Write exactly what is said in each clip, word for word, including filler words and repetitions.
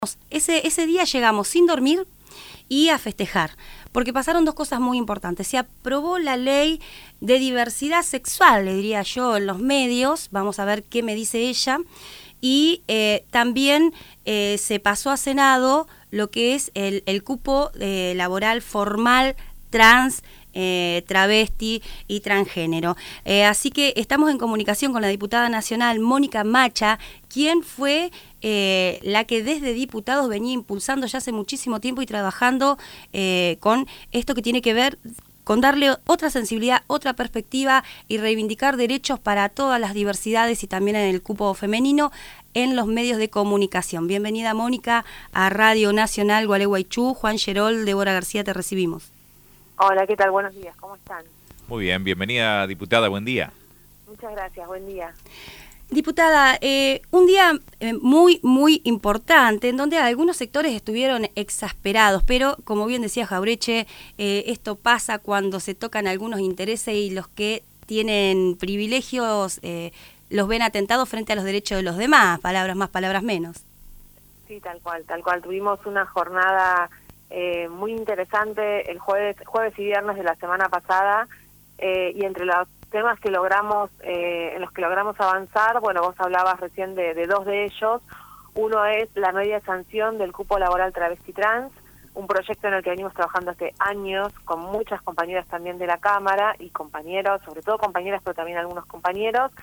Ese, ese día llegamos sin dormir y a festejar, porque pasaron dos cosas muy importantes. Se aprobó la ley de diversidad sexual, le diría yo, en los medios. Vamos a ver qué me dice ella. Y eh, también eh, se pasó a Senado lo que es el, el cupo eh, laboral formal trans, eh, travesti y transgénero. Eh, así que estamos en comunicación con la diputada nacional Mónica Macha, quien fue eh, la que desde diputados venía impulsando ya hace muchísimo tiempo y trabajando eh, con esto que tiene que ver con darle otra sensibilidad, otra perspectiva y reivindicar derechos para todas las diversidades y también en el cupo femenino en los medios de comunicación. Bienvenida, Mónica, a Radio Nacional Gualeguaychú. Juan Gerol, Débora García, te recibimos. Hola, ¿qué tal? Buenos días, ¿cómo están? Muy bien, bienvenida, diputada, buen día. Muchas gracias, buen día. Diputada, eh, un día eh, muy, muy importante, en donde algunos sectores estuvieron exasperados, pero como bien decía Jaureche, eh, esto pasa cuando se tocan algunos intereses y los que tienen privilegios eh, los ven atentados frente a los derechos de los demás, palabras más, palabras menos. Sí, tal cual, tal cual. Tuvimos una jornada eh, muy interesante el jueves, jueves y viernes de la semana pasada, eh, y entre los temas que logramos, eh, en los que logramos avanzar, bueno, vos hablabas recién de, de dos de ellos. Uno es la media sanción del cupo laboral travesti trans, un proyecto en el que venimos trabajando hace años con muchas compañeras también de la Cámara y compañeros, sobre todo compañeras, pero también algunos compañeros,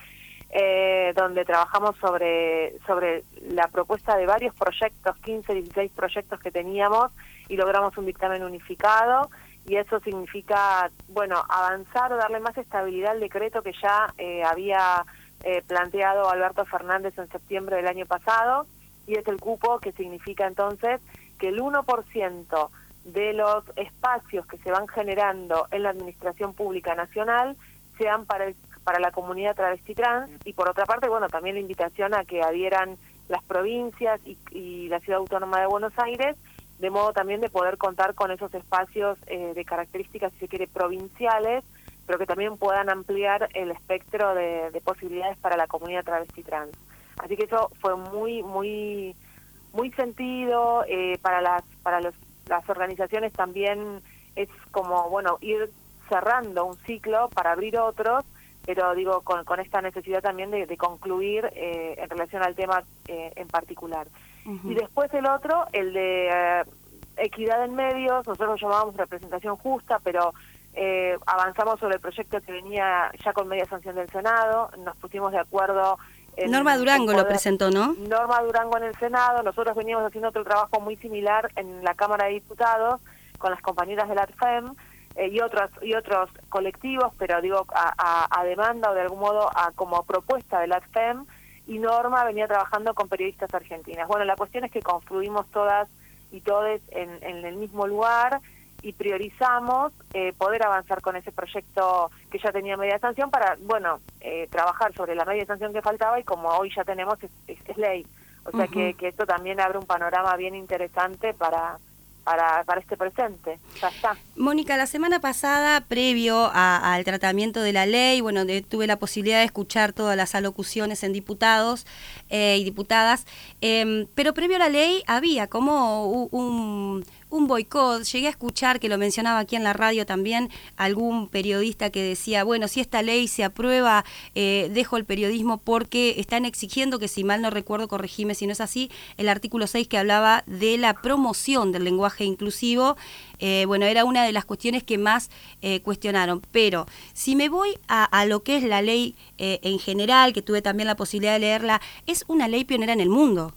eh, donde trabajamos sobre, sobre la propuesta de varios proyectos, quince, dieciséis proyectos que teníamos, y logramos un dictamen unificado. Y eso significa, bueno, avanzar o darle más estabilidad al decreto que ya eh, había eh, planteado Alberto Fernández en septiembre del año pasado, y es el cupo, que significa entonces que el uno por ciento de los espacios que se van generando en la administración pública nacional sean para, el, para la comunidad travesti trans, y por otra parte, bueno, también la invitación a que adhieran las provincias y, y la Ciudad Autónoma de Buenos Aires, de modo también de poder contar con esos espacios eh, de características, si se quiere, provinciales, pero que también puedan ampliar el espectro de, de posibilidades para la comunidad travesti trans. Así que eso fue muy, muy, muy sentido. Eh, para las, para los, las organizaciones también es como, bueno, ir cerrando un ciclo para abrir otros, pero digo, con, con esta necesidad también de, de concluir eh, en relación al tema eh, en particular. Uh-huh. Y después el otro, el de eh, equidad en medios, nosotros lo llamábamos representación justa, pero eh, avanzamos sobre el proyecto que venía ya con media sanción del Senado, nos pusimos de acuerdo. En, Norma Durango poder, lo presentó, ¿no? Norma Durango en el Senado, nosotros veníamos haciendo otro trabajo muy similar en la Cámara de Diputados con las compañeras del ARFEM, eh, y otros y otros colectivos, pero digo a, a, a demanda o de algún modo a como propuesta del ARFEM, y Norma venía trabajando con periodistas argentinas. Bueno, la cuestión es que confluimos todas y todes en, en el mismo lugar y priorizamos eh, poder avanzar con ese proyecto que ya tenía media sanción para, bueno, eh, trabajar sobre la media sanción que faltaba, y como hoy ya tenemos, es, es, es ley. O sea, uh-huh. que, que esto también abre un panorama bien interesante para... Para, para este presente. Ya está. Mónica, la semana pasada, previo a, al tratamiento de la ley, bueno, de, tuve la posibilidad de escuchar todas las alocuciones en diputados eh, y diputadas, eh, pero previo a la ley había como un, un boicot. Llegué a escuchar, que lo mencionaba aquí en la radio también, algún periodista que decía, bueno, si esta ley se aprueba, eh, dejo el periodismo porque están exigiendo que, si mal no recuerdo, corregime si no es así, el artículo seis que hablaba de la promoción del lenguaje inclusivo, eh, bueno, era una de las cuestiones que más eh, cuestionaron. Pero si me voy a, a lo que es la ley eh, en general, que tuve también la posibilidad de leerla, es una ley pionera en el mundo.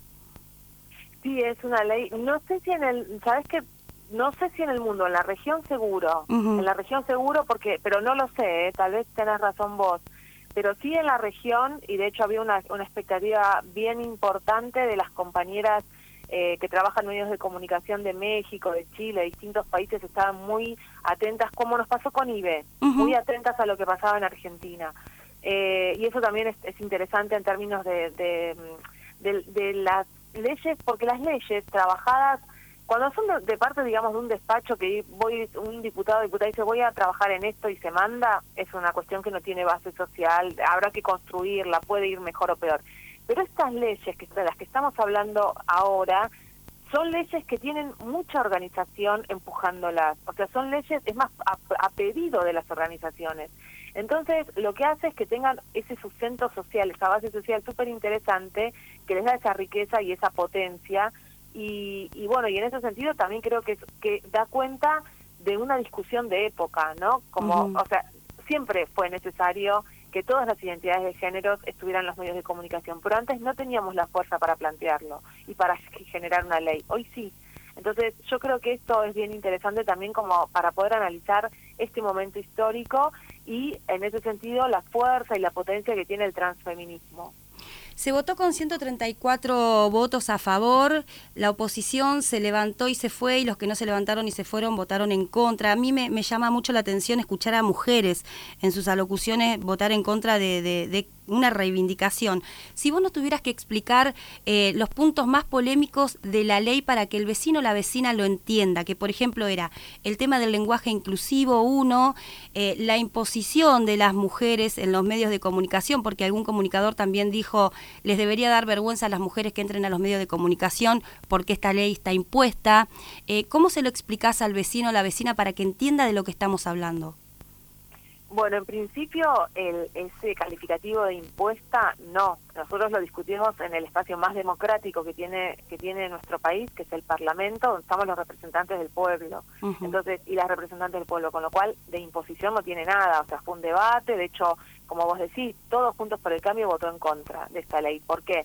Sí, es una ley, no sé si en el, ¿sabes qué? No sé si en el mundo, en la región seguro, uh-huh. en la región seguro, porque, pero no lo sé, ¿eh? Tal vez tenés razón vos, pero sí en la región, y de hecho había una, una expectativa bien importante de las compañeras eh, que trabajan en medios de comunicación de México, de Chile, de distintos países, estaban muy atentas, como nos pasó con I B E, uh-huh. muy atentas a lo que pasaba en Argentina. Eh, y eso también es, es interesante en términos de, de, de, de las leyes, porque las leyes trabajadas, cuando son de, de parte, digamos, de un despacho que voy, un diputado o diputada dice voy a trabajar en esto y se manda, es una cuestión que no tiene base social, habrá que construirla, puede ir mejor o peor. Pero estas leyes, que de las que estamos hablando ahora, son leyes que tienen mucha organización empujándolas, o sea, son leyes, es más, a, a pedido de las organizaciones. Entonces, lo que hace es que tengan ese sustento social, esa base social súper interesante, que les da esa riqueza y esa potencia, y, y bueno, y en ese sentido también creo que, que da cuenta de una discusión de época, ¿no? Como, uh-huh. o sea, siempre fue necesario que todas las identidades de género estuvieran en los medios de comunicación, pero antes no teníamos la fuerza para plantearlo y para generar una ley. Hoy sí. Entonces, yo creo que esto es bien interesante también como para poder analizar este momento histórico y, en ese sentido, la fuerza y la potencia que tiene el transfeminismo. Se votó con ciento treinta y cuatro votos a favor, la oposición se levantó y se fue, y los que no se levantaron y se fueron votaron en contra. A mí me, me llama mucho la atención escuchar a mujeres en sus alocuciones votar en contra de, de, de una reivindicación. Si vos nos tuvieras que explicar eh, los puntos más polémicos de la ley para que el vecino o la vecina lo entienda, que por ejemplo era el tema del lenguaje inclusivo, uno, eh, la imposición de las mujeres en los medios de comunicación, porque algún comunicador también dijo, les debería dar vergüenza a las mujeres que entren a los medios de comunicación porque esta ley está impuesta. Eh, ¿Cómo se lo explicás al vecino o la vecina para que entienda de lo que estamos hablando? Bueno, en principio, el, ese calificativo de impuesta, no. Nosotros lo discutimos en el espacio más democrático que tiene que tiene nuestro país, que es el Parlamento, donde estamos los representantes del pueblo. Uh-huh. Entonces, y las representantes del pueblo, con lo cual de imposición no tiene nada. O sea, fue un debate, de hecho, como vos decís, todos Juntos por el Cambio votó en contra de esta ley. ¿Por qué?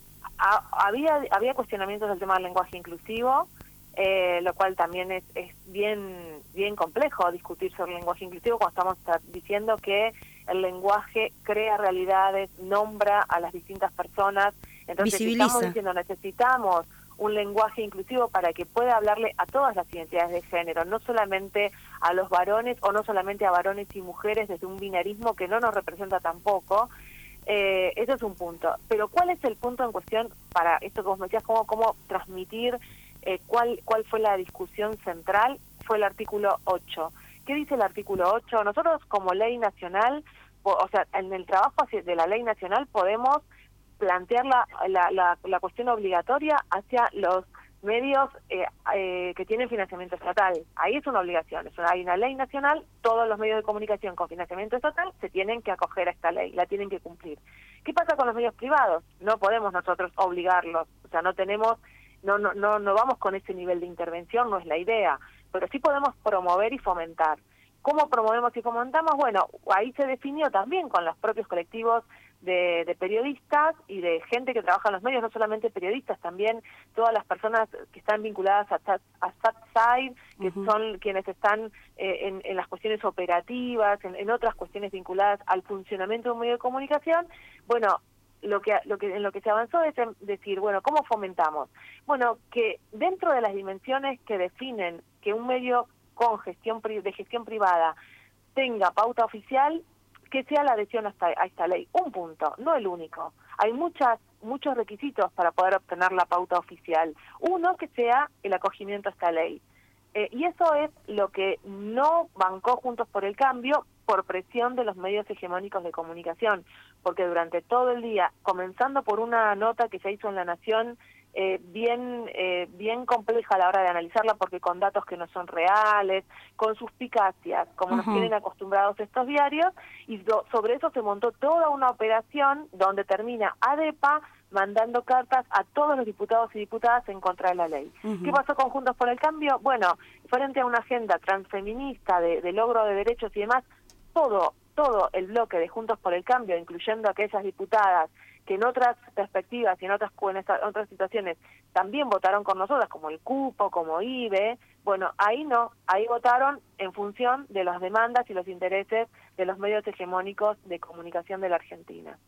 Ha, había, había cuestionamientos del tema del lenguaje inclusivo, Eh, lo cual también es, es bien bien complejo discutir sobre el lenguaje inclusivo cuando estamos diciendo que el lenguaje crea realidades, nombra a las distintas personas. Entonces, si estamos diciendo necesitamos un lenguaje inclusivo para que pueda hablarle a todas las identidades de género, no solamente a los varones o no solamente a varones y mujeres desde un binarismo que no nos representa tampoco. Eh, eso es un punto. Pero ¿cuál es el punto en cuestión para esto que vos me decías, cómo, cómo transmitir Eh, ¿cuál, ¿Cuál fue la discusión central? Fue el artículo ocho. ¿Qué dice el artículo ocho? Nosotros como ley nacional, o, o sea, en el trabajo de la ley nacional podemos plantear la, la, la, la cuestión obligatoria hacia los medios eh, eh, que tienen financiamiento estatal. Ahí es una obligación, es una, hay una ley nacional, todos los medios de comunicación con financiamiento estatal se tienen que acoger a esta ley, la tienen que cumplir. ¿Qué pasa con los medios privados? No podemos nosotros obligarlos, o sea, no tenemos... No, no, no, no vamos con ese nivel de intervención, no es la idea, pero sí podemos promover y fomentar. ¿Cómo promovemos y fomentamos? Bueno, ahí se definió también con los propios colectivos de, de periodistas y de gente que trabaja en los medios, no solamente periodistas, también todas las personas que están vinculadas a, a SatSide, que uh-huh. son quienes están eh, en, en las cuestiones operativas, en, en otras cuestiones vinculadas al funcionamiento de un medio de comunicación. Bueno, lo que lo que en lo que se avanzó es en decir, bueno, ¿cómo fomentamos? Bueno, que dentro de las dimensiones que definen que un medio con gestión de gestión privada tenga pauta oficial, que sea la adhesión a esta, a esta ley. Un punto, no el único. Hay muchas muchos requisitos para poder obtener la pauta oficial. Uno, que sea el acogimiento a esta ley. Eh, y eso es lo que no bancó Juntos por el Cambio por presión de los medios hegemónicos de comunicación, porque durante todo el día, comenzando por una nota que se hizo en La Nación, eh, bien eh, bien compleja a la hora de analizarla, porque con datos que no son reales, con suspicacias, como uh-huh. nos tienen acostumbrados estos diarios, y do, sobre eso se montó toda una operación donde termina ADEPA mandando cartas a todos los diputados y diputadas en contra de la ley. Uh-huh. ¿Qué pasó con Juntos por el Cambio? Bueno, frente a una agenda transfeminista de, de logro de derechos y demás, todo todo el bloque de Juntos por el Cambio, incluyendo aquellas diputadas que en otras perspectivas y en otras, en otras situaciones también votaron con nosotras, como el cupo, como I B E, bueno, ahí no, ahí votaron en función de las demandas y los intereses de los medios hegemónicos de comunicación de la Argentina.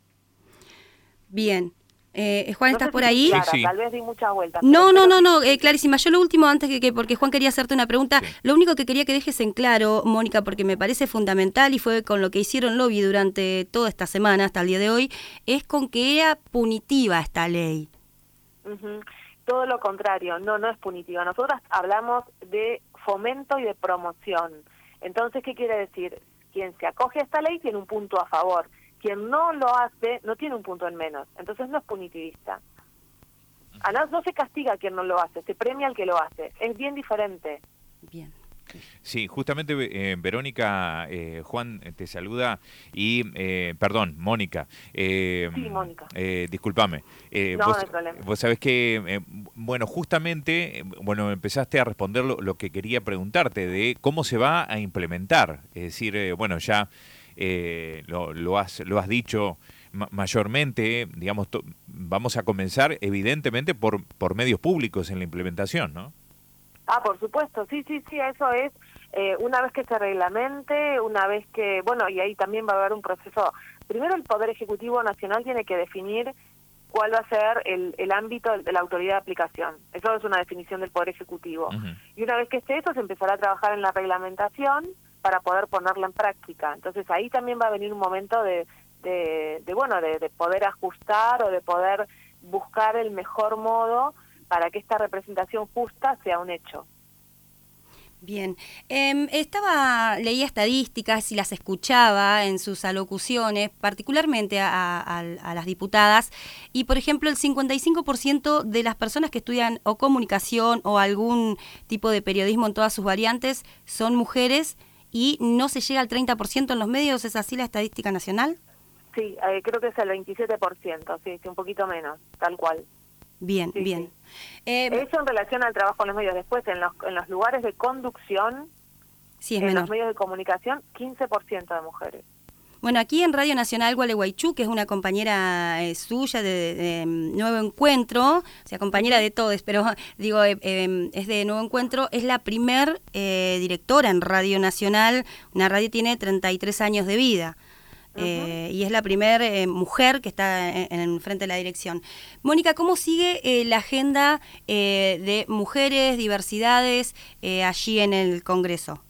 Bien. Eh, Juan, no ¿estás sé por si ahí? Clara, sí, sí. Tal vez di muchas vueltas. No, no, no, no, eh, clarísima. Yo lo último, antes que, que, porque Juan quería hacerte una pregunta, sí. Lo único que quería que dejes en claro, Mónica, porque me parece fundamental y fue con lo que hicieron lobby durante toda esta semana, hasta el día de hoy, es con que era punitiva esta ley. Uh-huh. Todo lo contrario, no, no es punitiva. Nosotras hablamos de fomento y de promoción. Entonces, ¿qué quiere decir? Quien se acoge a esta ley tiene un punto a favor. Quien no lo hace no tiene un punto en menos, entonces no es punitivista. A no, no se castiga a quien no lo hace, se premia al que lo hace. Es bien diferente. Bien. Sí, justamente eh, Verónica, eh, Juan te saluda y, eh, perdón, Mónica. Eh, sí, Mónica. Eh, discúlpame. Eh, no, vos, no hay problema. Vos sabés que, eh, bueno, justamente, bueno, empezaste a responder lo, lo que quería preguntarte, de cómo se va a implementar. Es decir, eh, bueno, ya eh, lo, lo, has, lo has dicho ma mayormente, digamos, vamos a comenzar evidentemente por, por medios públicos en la implementación, ¿no? Ah, por supuesto, sí, sí, sí, eso es eh, una vez que se reglamente, una vez que, bueno, y ahí también va a haber un proceso. Primero el Poder Ejecutivo Nacional tiene que definir cuál va a ser el, el ámbito de la autoridad de aplicación. Eso es una definición del Poder Ejecutivo. Uh-huh. Y una vez que esté eso, se empezará a trabajar en la reglamentación para poder ponerla en práctica. Entonces ahí también va a venir un momento de, de, de bueno, de, de poder ajustar o de poder buscar el mejor modo para que esta representación justa sea un hecho. Bien, eh, estaba, leía estadísticas y las escuchaba en sus alocuciones, particularmente a, a, a las diputadas, y por ejemplo el cincuenta y cinco por ciento de las personas que estudian o comunicación o algún tipo de periodismo en todas sus variantes son mujeres y no se llega al treinta por ciento en los medios. ¿Es así la estadística nacional? Sí, eh, creo que es el veintisiete por ciento, sí, sí, un poquito menos, tal cual. Bien, sí, bien. Sí. Eh, Eso en relación al trabajo en los medios. Después, en los, en los lugares de conducción, sí, es en menor. los medios de comunicación, quince por ciento de mujeres. Bueno, aquí en Radio Nacional Gualeguaychú, que es una compañera eh, suya de, de, de Nuevo Encuentro, o sea, compañera de todos, pero digo, eh, eh, es de Nuevo Encuentro, es la primer eh, directora en Radio Nacional. Una radio tiene treinta y tres años de vida. Eh, uh-huh. Y es la primera eh, mujer que está en, en frente de la dirección. Mónica, ¿cómo sigue eh, la agenda eh, de mujeres, diversidades eh, allí en el Congreso?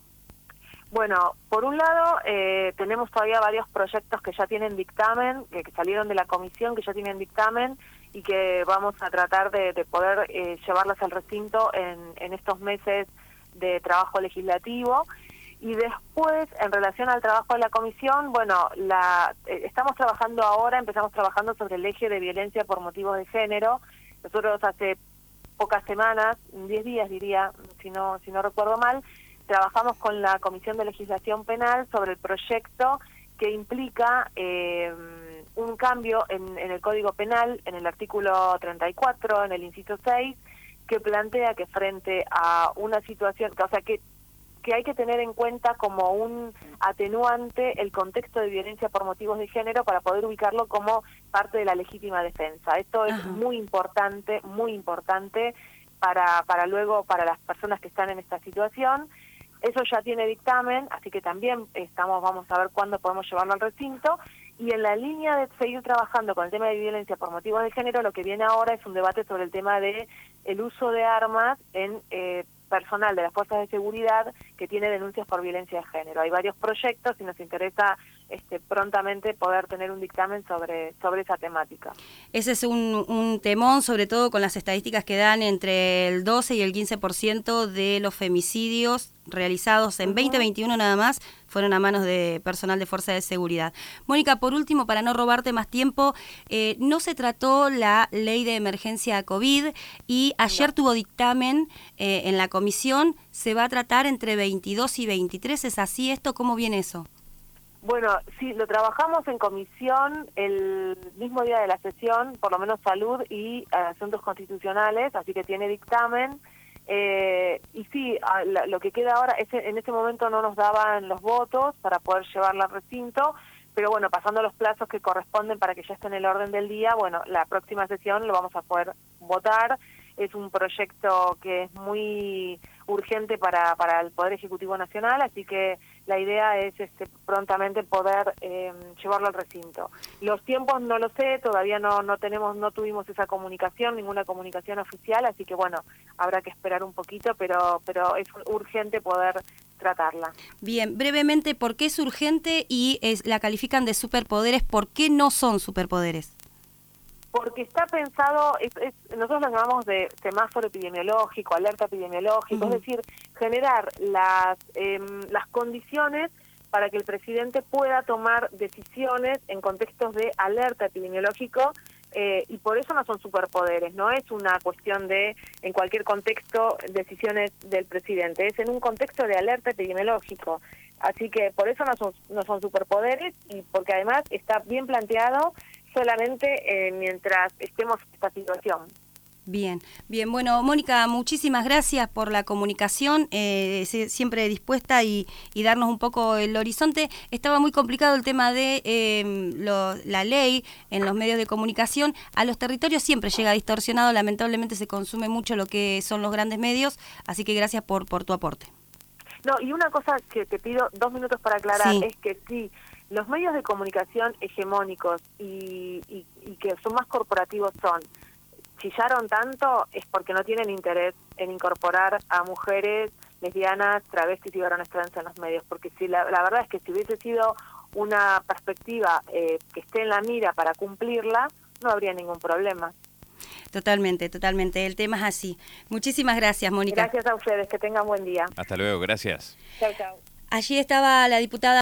Bueno, por un lado eh, tenemos todavía varios proyectos que ya tienen dictamen, que, que salieron de la comisión, que ya tienen dictamen y que vamos a tratar de, de poder eh, llevarlas al recinto en, en estos meses de trabajo legislativo. Y después, en relación al trabajo de la comisión, bueno, la eh, estamos trabajando ahora, empezamos trabajando sobre el eje de violencia por motivos de género. Nosotros hace pocas semanas, diez días diría, si no, si no recuerdo mal, trabajamos con la Comisión de Legislación Penal sobre el proyecto que implica eh, un cambio en, en el Código Penal, en el artículo treinta y cuatro, en el inciso seis, que plantea que frente a una situación, o sea, que que hay que tener en cuenta como un atenuante el contexto de violencia por motivos de género para poder ubicarlo como parte de la legítima defensa. Esto es Ajá. muy importante, muy importante para, para luego, para las personas que están en esta situación. Eso ya tiene dictamen, así que también estamos, vamos a ver cuándo podemos llevarlo al recinto. Y en la línea de seguir trabajando con el tema de violencia por motivos de género, lo que viene ahora es un debate sobre el tema de el uso de armas en eh, personal de las fuerzas de seguridad que tiene denuncias por violencia de género. Hay varios proyectos y nos interesa este, prontamente poder tener un dictamen sobre, sobre esa temática. Ese es un, un temón, sobre todo con las estadísticas que dan entre el doce y el quince por ciento de los femicidios realizados en uh-huh. veinte veintiuno nada más fueron a manos de personal de fuerza de seguridad. Mónica, por último, para no robarte más tiempo, eh, no se trató la ley de emergencia COVID y ayer no. tuvo dictamen eh, en la comisión. Se va a tratar entre veintidós y veintitrés, ¿es así esto? ¿Cómo viene eso? Bueno, sí, lo trabajamos en comisión el mismo día de la sesión, por lo menos salud y uh, asuntos constitucionales, así que tiene dictamen. Eh, y sí, a, la, lo que queda ahora, es, en ese momento no nos daban los votos para poder llevarla al recinto, pero bueno, pasando los plazos que corresponden para que ya esté en el orden del día, bueno, la próxima sesión lo vamos a poder votar. Es un proyecto que es muy urgente para, para el Poder Ejecutivo Nacional, así que la idea es este, prontamente poder eh, llevarlo al recinto. Los tiempos no lo sé, todavía no no tenemos no tuvimos esa comunicación, ninguna comunicación oficial, así que bueno, habrá que esperar un poquito, pero pero es urgente poder tratarla. Bien, brevemente, ¿por qué es urgente y es, la califican de superpoderes? ¿Por qué no son superpoderes? Porque está pensado, es, es, nosotros lo llamamos de semáforo epidemiológico, alerta epidemiológico, uh-huh. es decir, generar las, eh, las condiciones para que el presidente pueda tomar decisiones en contextos de alerta epidemiológico eh, y por eso no son superpoderes, no es una cuestión de, en cualquier contexto, decisiones del presidente, es en un contexto de alerta epidemiológico. Así que por eso no son, no son superpoderes y porque además está bien planteado solamente eh, mientras estemos en esta situación. Bien, bien. Bueno, Mónica, muchísimas gracias por la comunicación, eh, siempre dispuesta y, y darnos un poco el horizonte. Estaba muy complicado el tema de eh, lo, la ley en los medios de comunicación. A los territorios siempre llega distorsionado, lamentablemente se consume mucho lo que son los grandes medios, así que gracias por, por tu aporte. No, y una cosa que te pido dos minutos para aclarar, sí. es que sí, los medios de comunicación hegemónicos y, y, y que son más corporativos son, chillaron tanto es porque no tienen interés en incorporar a mujeres, lesbianas, travestis y varones trans en los medios, porque si la, la verdad es que si hubiese sido una perspectiva eh, que esté en la mira para cumplirla, no habría ningún problema. Totalmente, totalmente. El tema es así. Muchísimas gracias, Mónica. Gracias a ustedes, que tengan buen día. Hasta luego, gracias. Chau, chau. Allí estaba la diputada